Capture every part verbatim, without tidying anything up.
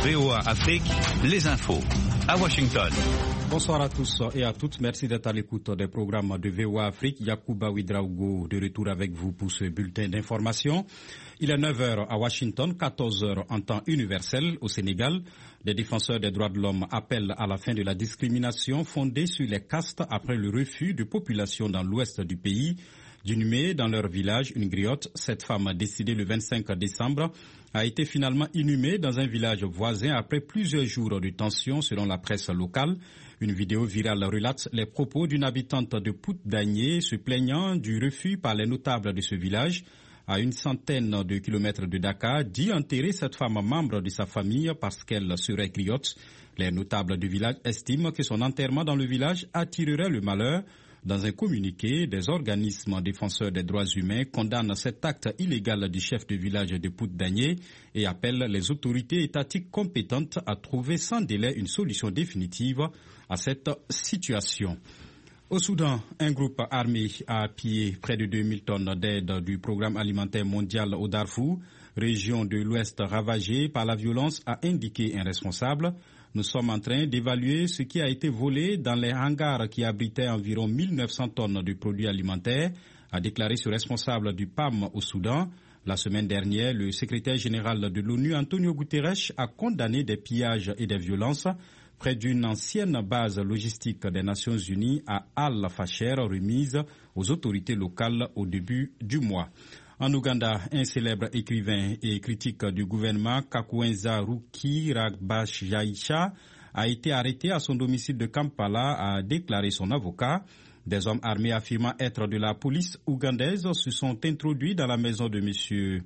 V O A Afrique, les infos à Washington. Bonsoir à tous et à toutes. Merci d'être à l'écoute des programmes de V O A Afrique. Yacouba Ouedraogo de retour avec vous pour ce bulletin d'information. Il est neuf heures à Washington, quatorze heures en temps universel au Sénégal. Les défenseurs des droits de l'homme appellent à la fin de la discrimination fondée sur les castes après le refus de populations dans l'ouest du pays d'inhumer dans leur village une griotte. Cette femme, décédée le vingt-cinq décembre, a été finalement inhumée dans un village voisin après plusieurs jours de tension selon la presse locale. Une vidéo virale relate les propos d'une habitante de Pout-Dagné se plaignant du refus par les notables de ce village à une centaine de kilomètres de Dakar d'y enterrer cette femme membre de sa famille parce qu'elle serait griotte. Les notables du village estiment que son enterrement dans le village attirerait le malheur. Dans un communiqué, des organismes défenseurs des droits humains condamnent cet acte illégal du chef de village de Pout-Dagné et appellent les autorités étatiques compétentes à trouver sans délai une solution définitive à cette situation. Au Soudan, un groupe armé a pillé près de deux mille tonnes d'aide du programme alimentaire mondial au Darfour, région de l'Ouest ravagée par la violence, a indiqué un responsable. Nous sommes en train d'évaluer ce qui a été volé dans les hangars qui abritaient environ mille neuf cents tonnes de produits alimentaires, a déclaré ce responsable du P A M au Soudan. La semaine dernière, le secrétaire général de l'ONU, Antonio Guterres, a condamné des pillages et des violences près d'une ancienne base logistique des Nations Unies à Al-Fasher, remise aux autorités locales au début du mois. En Ouganda, un célèbre écrivain et critique du gouvernement, Kakwenza Rukirabashaisha, a été arrêté à son domicile de Kampala, a déclaré son avocat. Des hommes armés affirmant être de la police ougandaise se sont introduits dans la maison de M.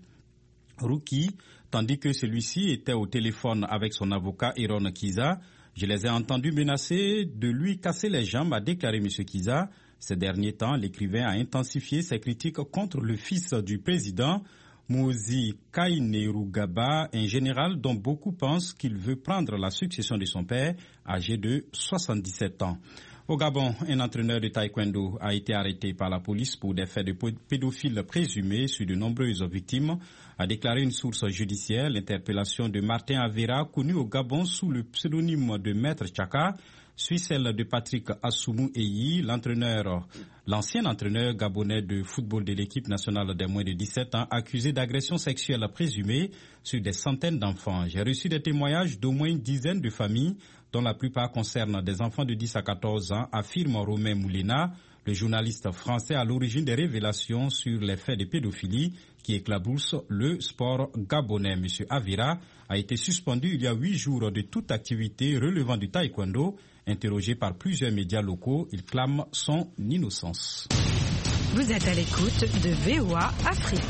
Ruki, tandis que celui-ci était au téléphone avec son avocat Eron Kiza. Je les ai entendus menacer de lui casser les jambes, a déclaré M. Kiza. Ces derniers temps, l'écrivain a intensifié ses critiques contre le fils du président, Muhoozi Kainerugaba, un général dont beaucoup pensent qu'il veut prendre la succession de son père, âgé de soixante-dix-sept ans. Au Gabon, un entraîneur de taekwondo a été arrêté par la police pour des faits de pédophiles présumés sur de nombreuses victimes, a déclaré une source judiciaire. L'interpellation de Martin Avera, connu au Gabon sous le pseudonyme de Maître Tchaka, suit celle de Patrick Assoumou Eyi, l'entraîneur, l'ancien entraîneur gabonais de football de l'équipe nationale des moins de dix-sept ans, accusé d'agression sexuelle présumée sur des centaines d'enfants. J'ai reçu des témoignages d'au moins une dizaine de familles, dont la plupart concernent des enfants de dix à quatorze ans, affirme Romain Moulena, le journaliste français à l'origine des révélations sur les faits de pédophilie qui éclaboussent le sport gabonais. M. Avira a été suspendu il y a huit jours de toute activité relevant du taekwondo. Interrogé par plusieurs médias locaux, il clame son innocence. Vous êtes à l'écoute de V O A Afrique.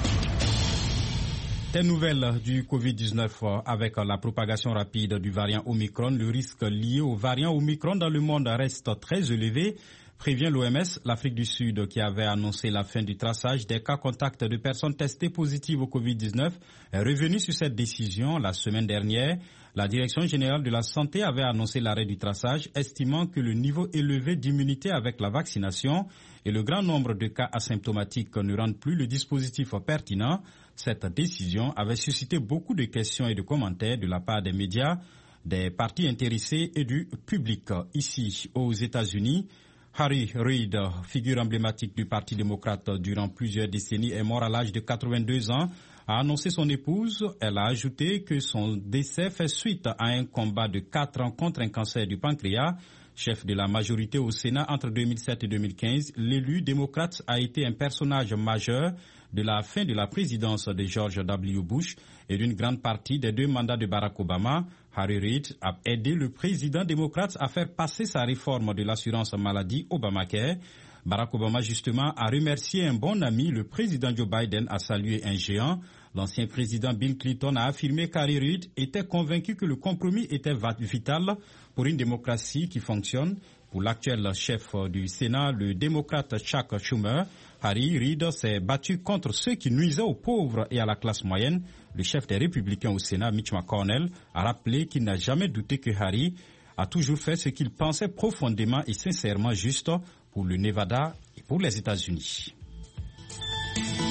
Des nouvelles du covid dix-neuf avec la propagation rapide du variant Omicron. Le risque lié au variant Omicron dans le monde reste très élevé, prévient l'O M S. L'Afrique du Sud, qui avait annoncé la fin du traçage des cas contacts de personnes testées positives au covid dix-neuf, est revenue sur cette décision la semaine dernière. La Direction générale de la santé avait annoncé l'arrêt du traçage, estimant que le niveau élevé d'immunité avec la vaccination et le grand nombre de cas asymptomatiques ne rendent plus le dispositif pertinent. Cette décision avait suscité beaucoup de questions et de commentaires de la part des médias, des partis intéressés et du public. Ici, aux États-Unis, Harry Reid, figure emblématique du Parti démocrate durant plusieurs décennies, est mort à l'âge de quatre-vingt-deux ans, a annoncé son épouse. Elle a ajouté que son décès fait suite à un combat de quatre ans contre un cancer du pancréas. Chef de la majorité au Sénat entre deux mille sept et deux mille quinze, l'élu démocrate a été un personnage majeur de la fin de la présidence de George W. Bush et d'une grande partie des deux mandats de Barack Obama. Harry Reid a aidé le président démocrate à faire passer sa réforme de l'assurance maladie Obamacare. Barack Obama, justement, a remercié un bon ami. Le président Joe Biden a salué un géant. L'ancien président Bill Clinton a affirmé qu'Harry Reid était convaincu que le compromis était vital pour une démocratie qui fonctionne. Pour l'actuel chef du Sénat, le démocrate Chuck Schumer, Harry Reid s'est battu contre ceux qui nuisaient aux pauvres et à la classe moyenne. Le chef des Républicains au Sénat, Mitch McConnell, a rappelé qu'il n'a jamais douté que Harry a toujours fait ce qu'il pensait profondément et sincèrement juste pour le Nevada et pour les États-Unis.